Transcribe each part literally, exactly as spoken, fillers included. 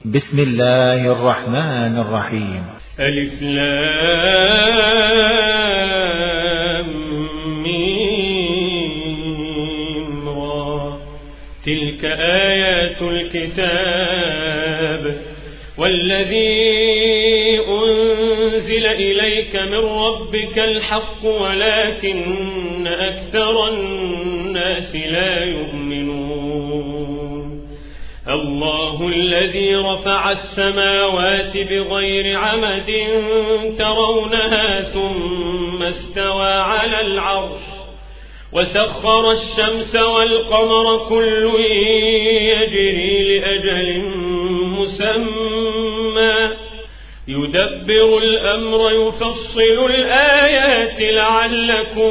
بسم الله الرحمن الرحيم. ألف لام ميم را، تلك آيات الكتاب والذي أنزل إليك من ربك الحق ولكن أكثر الناس لا يؤمنون. الله الذي رفع السماوات بغير عمد ترونها ثم استوى على العرش وسخر الشمس والقمر كل يجري لأجل مسمى يدبر الأمر يفصل الآيات لعلكم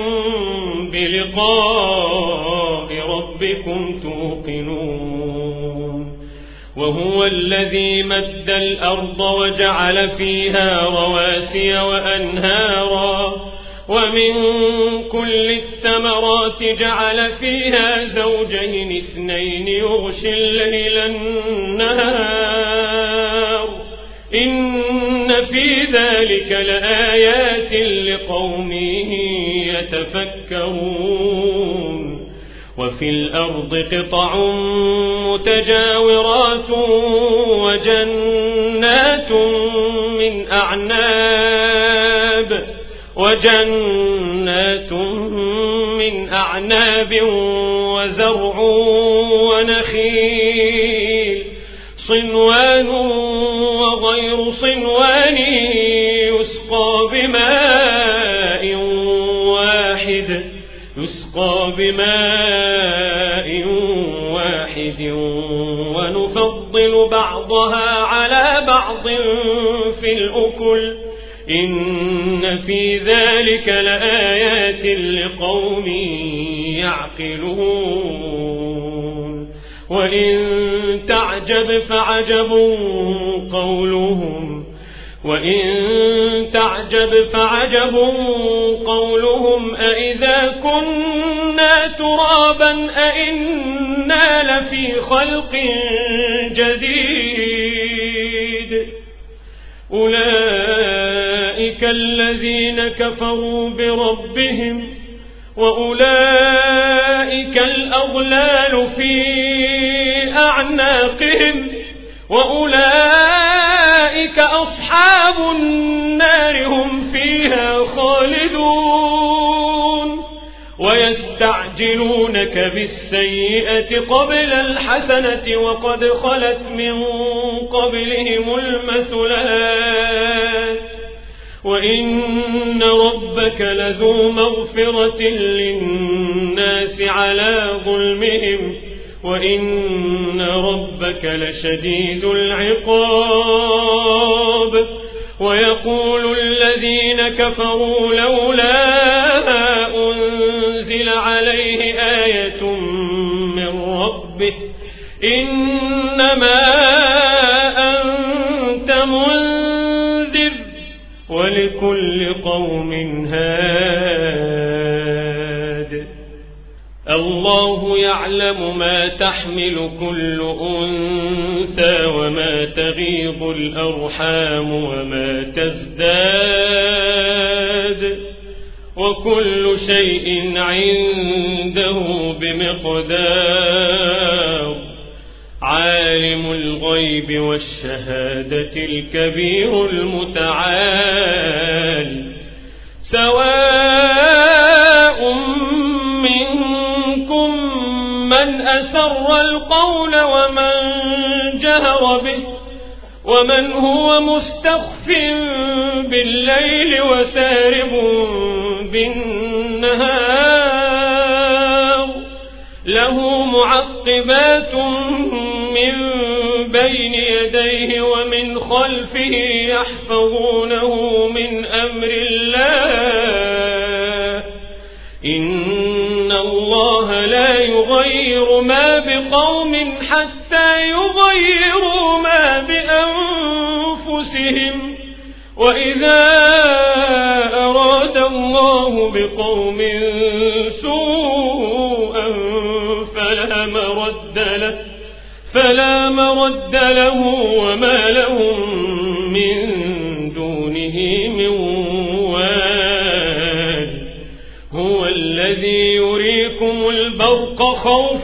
بلقاء ربكم توقنون. وهو الذي مد الأرض وجعل فيها رواسي وأنهارا ومن كل الثمرات جعل فيها زوجين اثنين يغشي الليل النهار إن في ذلك لآيات لقوم يتفكرون. وفي الأرض قطع متجاورات وجنات من أعناب وجنات من أعناب وزرع ونخيل صنوان وغير صنوان يسقى بماء واحد يسقى بماء واحد ونفضل بعضها على بعض في الأكل إن في ذلك لآيات لقوم يعقلون. وإن تعجب فعجب قولهم وإن تعجب فعجب قولهم أإذا كنا ترابا أإنا لفي خلق جديد. أولئك الذين كفروا بربهم وأولئك الأغلال في أعناقهم وأولئك أصحاب النار هم فيها خالدون. ويستعجلونك بالسيئة قبل الحسنة وقد خلت من قبلهم المثلات وإن ربك لذو مغفرة للناس على ظلمهم وإن ربك لشديد العقاب. ويقول الذين كفروا لولا أنزل عليه آية من ربه إنما أنت منذر ولكل قوم هاد. الله يعلم ما تحمل كل أنثى وما تغيض الأرحام وما تزداد وكل شيء عنده بمقدار. عالم الغيب والشهادة الكبير المتعال. سواء منكم من أسر القول ومن جهر به ومن هو مستخف بالليل وسارب بالنهار. له معقبات من بين يديه ومن خلفه يحفظونه من أمر الله. إن الله لا يغير ما بقوم حتى يغيروا ما بأنفسهم. وإذا أراد الله بقوم سوءا فلا مرد له فلا مرد له وما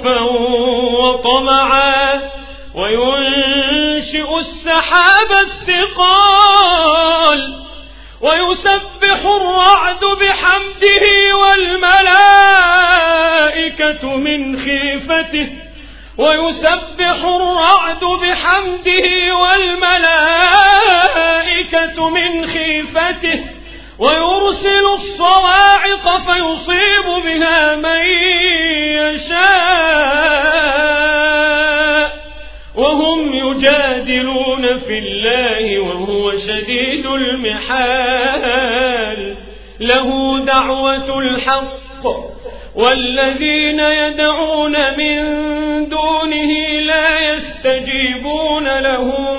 خوفا وطمعا وينشئ السحاب الثقال ويسبح الرعد بحمده والملائكة من خيفته ويسبح الرعد بحمده والملائكة من خيفته ويرسل الصواعق فيصيب بها من يشاء وهم يجادلون في الله وهو شديد المحال له دعوة الحق والذين يدعون من دونه لا يستجيبون لهم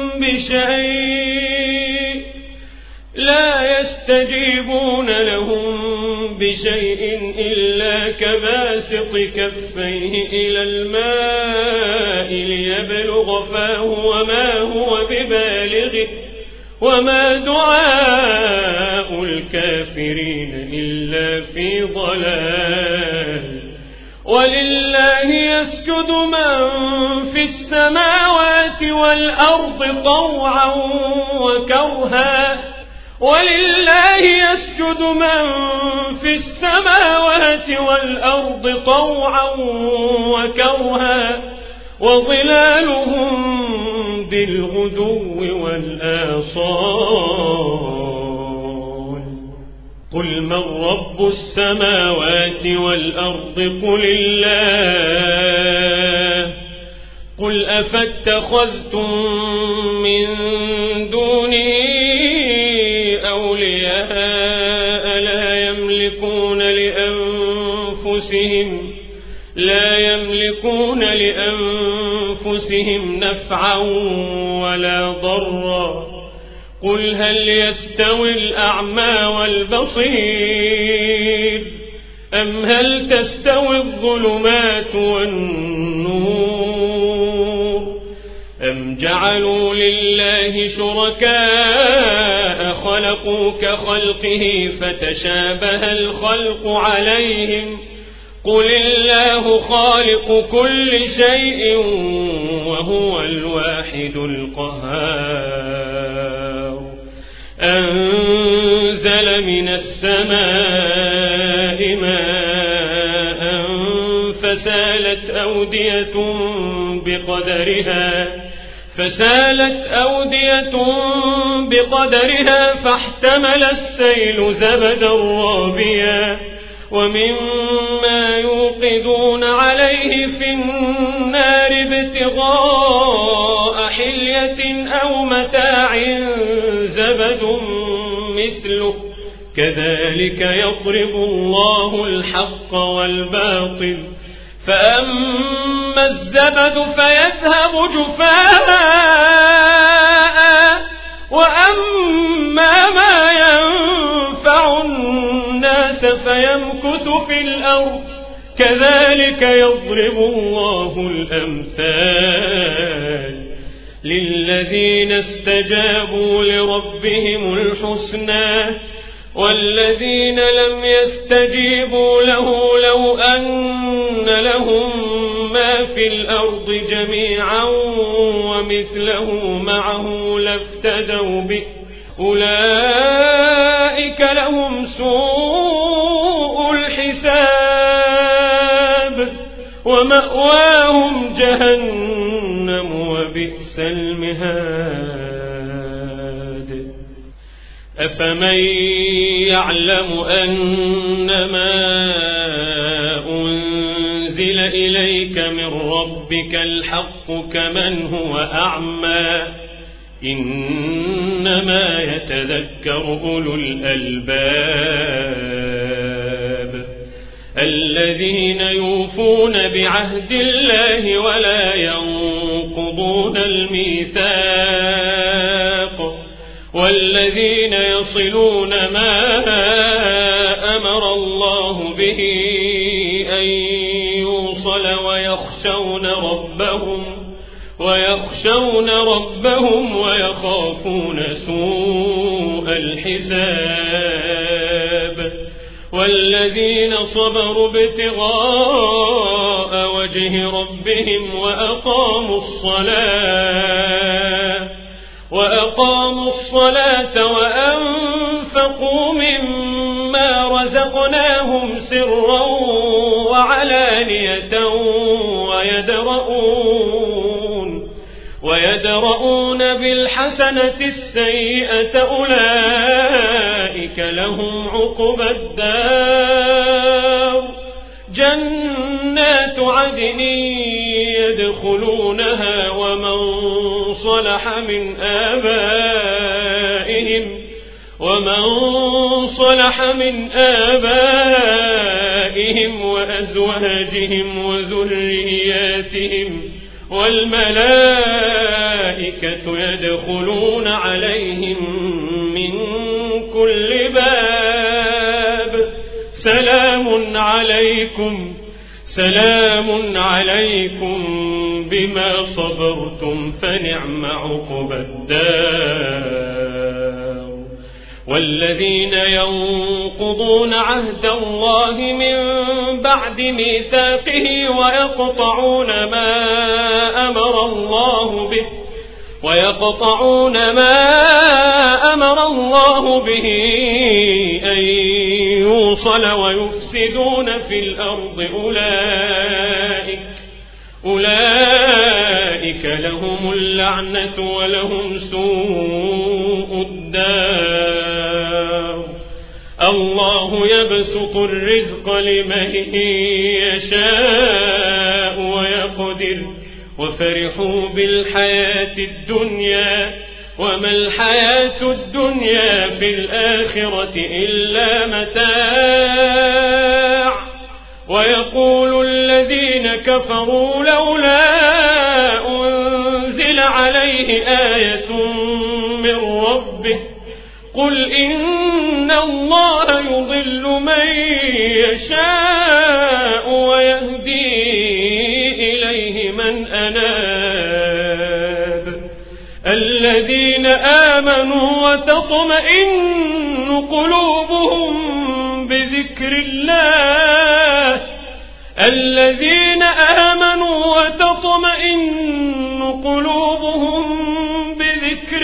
بشيء لا يستجيبون لهم بشيء إلا كباسط كفيه إلى الماء ليبلغ فاه وما هو ببالغه وما دعاء الكافرين إلا في ضلال ولله يسجد من في السماوات والأرض طوعا وكرها ولله يسجد من في السماوات والأرض طوعا وكرها وظلالهم بالغدو والآصال قل من رب السماوات والأرض قل الله قل أفاتخذتم من دونه أولياء لا يملكون لأنفسهم لا يملكون لأنفسهم نفعا ولا ضرا قل هل يستوي الأعمى والبصير أم هل تستوي الظلمات والنور أم جعلوا لله شركاء خلقوا كخلقه فتشابه الخلق عليهم قل الله خالق كل شيء وهو الواحد القهار أنزل من السماء ماء فسالت أودية بقدرها فسالت أودية بقدرها فاحتمل السيل زبدا رابيا ومما يوقدون عليه في النار ابتغاء حلية أو متاع زبد مثله كذلك يضرب الله الحق والباطل فأما الزبد فيذهب جفاء وأما ما ينفع الناس فيمكث في الأرض كذلك يضرب الله الأمثال للذين استجابوا لربهم الحسنى والذين لم يستجيبوا له لو أن لهم ما في الأرض جميعا ومثله معه لافتدوا به أولئك لهم سوء الحساب ومأواهم جهنم وبئس المهاد أفمن يعلم أنما أنزل إليك من ربك الحق كمن هو أعمى إنما يتذكر أولو الألباب الذين يوفون بعهد الله ولا ينقضون الميثاق والذين يصلون ما أمر الله به أن يوصل ويخشون ربهم ويخشون ربهم ويخافون سوء الحساب والذين صبروا ابتغاء وجه ربهم وأقاموا الصلاة وأقاموا الصلاة وأنفقوا مما رزقناهم سرا وعلانية ويدرؤون ويدرؤون بالحسنة السيئة أولئك لهم عقبى الدار جنات عدن يدخلونها ومن صلح من آبائهم ومن صلح من آبائهم وأزواجهم وذرياتهم والملائكة يدخلون عليهم من كل باب سلام عليكم سلام عليكم بما صبرتم فنعم عقبى الدار. والذين ينقضون عهد الله من بعد ميثاقه ويقطعون ما أمر الله به ويقطعون ما أمر الله به أن يوصل ويفسدون في الأرض أولئك أولئك لهم اللعنة ولهم سوء الدار. الله يبسط الرزق لمن يشاء ويقدر وفرحوا بالحياة الدنيا وما الحياة الدنيا في الآخرة إلا متاع. ويقول الذين كفروا لولا أنزل عليه آية من ربه قل إن الله يضل من يشاء ويهدي إليه من أناب. الذين آمنوا وتطمئن قلوبهم بذكر الله الذين آمنوا وتطمئن قلوبهم بذكر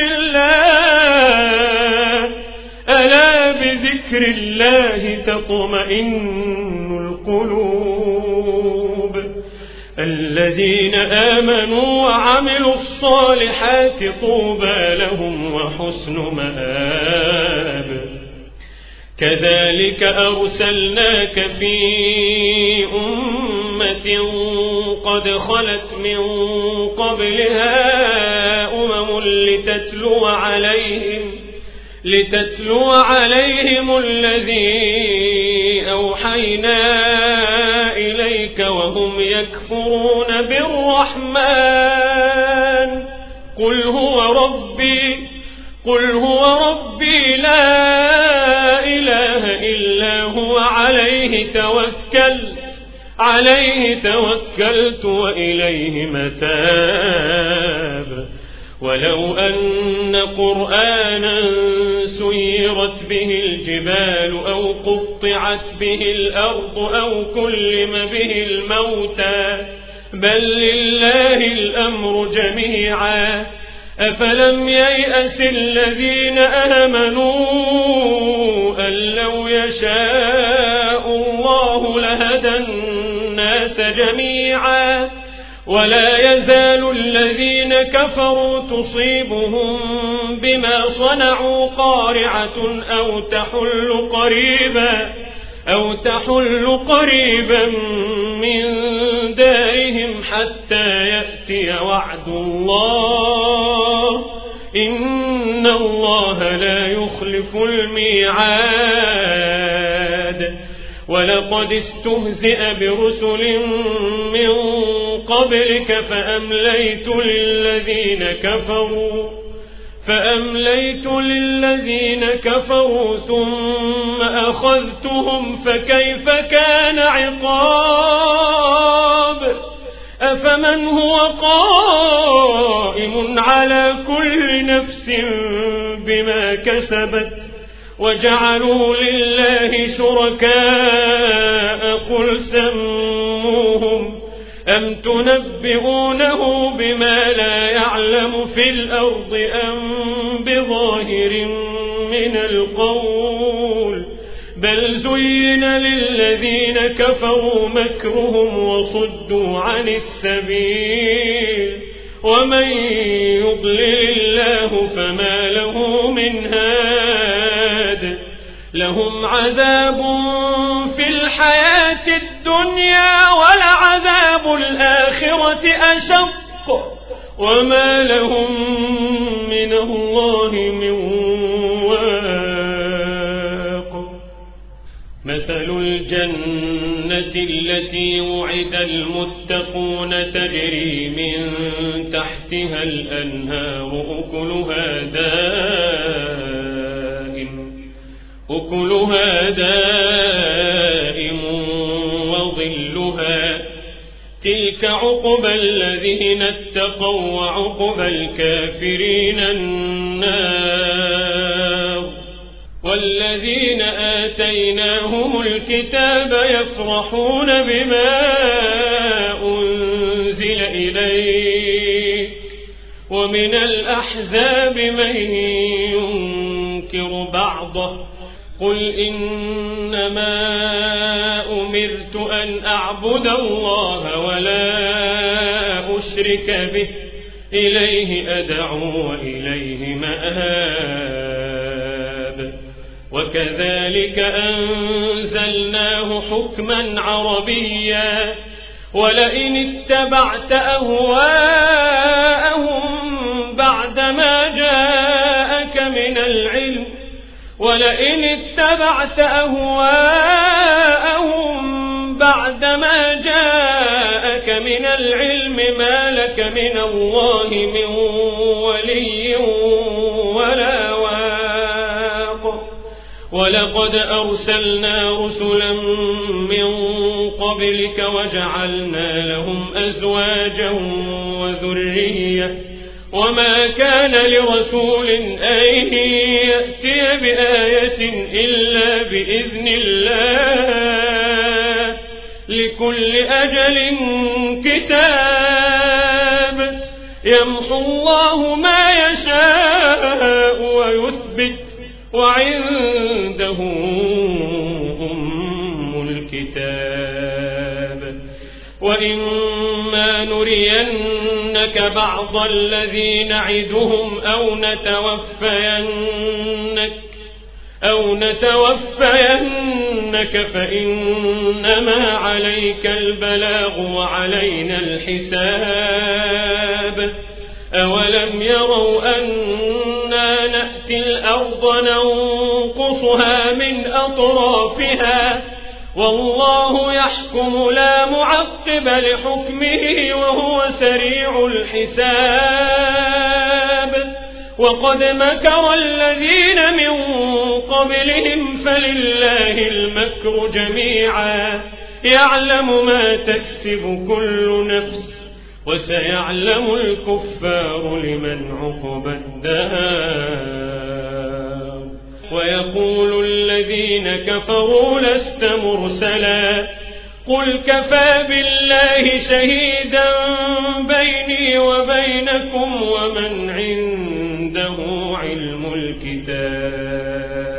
الله ألا بذكر الله تطمئن القلوب. الذين آمنوا وعملوا الصالحات طوبى لهم وحسن مآب. كذلك أرسلناك في أمة قد خلت من قبلها أمم لتتلو عليهم لتتلو عليهم الذي أوحينا إليك وهم يكفرون بالرحمن قل هو ربي قل هو ربي لا إله إلا هو عليه توكلت عليه توكلت وإليه متاب. ولو أن قرآنا سيرت به الجبال أو قطعت به الأرض أو كلم به الموتى بل لله الأمر جميعا أفلم ييأس الذين آمنوا أن لو يشاء الله لهدى الناس جميعا ولا يزال الذين كفروا تصيبهم بما صنعوا قارعة أو تحل قريبا أو تحل قريبا من دارهم حتى يأتي وعد الله إن الله لا يخلف الميعاد. ولقد استهزئ برسل من قبلك فأمليت للذين كفروا فأمليت للذين كفروا ثم أخذتهم فكيف كان عقاب. أفمن هو قائم على كل نفس بما كسبت وجعلوا لله شركاء قل سموهم أم تنبئونه بما لا يعلم في الأرض أم بظاهر من القول بل زين للذين كفروا مكرهم وصدوا عن السبيل ومن يضلل الله فما له من هاد لهم عذاب في الحياة الدنيا ولعذاب الآخرة أشق وما لهم من الله من واق مثل الجنة التي وعد المتقون تجري من تحتها الأنهار أكلها دائم أكلها دائم وظلها تلك عقبى الذين اتقوا وعقبى الكافرين النار والذين آتيناهم الكتاب يفرحون بما أنزل إليك ومن الأحزاب من ينكر بعضه قل إنما أمرت أن أعبد الله ولا أشرك به إليه أدعو وإليه مآب وكذلك أنزلناه حكما عربيا ولئن اتبعت أهواءهم بعدما جاءك من العلم ولئن اتبعت أهواءهم بعدما جاءك من العلم ما لك من الله من ولي ولا واق ولقد أرسلنا رسلا من قبلك وجعلنا لهم أزواجا وذرية وما كان لرسول أن يأتي بآية إلا بإذن الله لكل أجل كتاب يمحو الله ما يشاء ويثبت وعنده أم الكتاب وإما نرينك بعض الذي نعدهم أو نتوفينك أو نتوفينك فإنما عليك البلاغ وعلينا الحساب أولم يروا أنا نأتي الأرض ننقصها من أطرافها والله يحكم لا معقب لحكمه وهو سريع الحساب وقد مكر الذين من قبلهم فلله المكر جميعا يعلم ما تكسب كل نفس وسيعلم الكفار لمن عقبى الدار ويقول الذين كفروا لست مرسلا قل كفى بالله شهيدا بيني وبينكم ومن عنده علم الكتاب